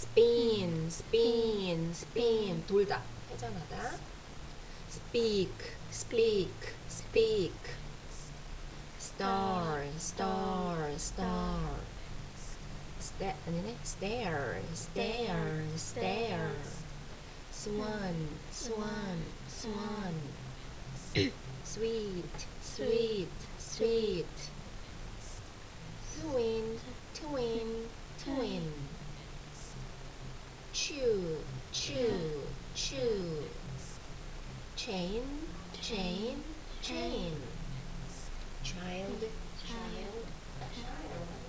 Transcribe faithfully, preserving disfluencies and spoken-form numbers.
spin, spin, spin. 돌다. 회전하다. speak, speak, speak. star, star, star. sta, 아니네. stare, stare, stare. swan, swan, swan. sweet, sweet, sweet. twin, twin, twin. chew, chew, chew. chain, chain, chain. child, child, child.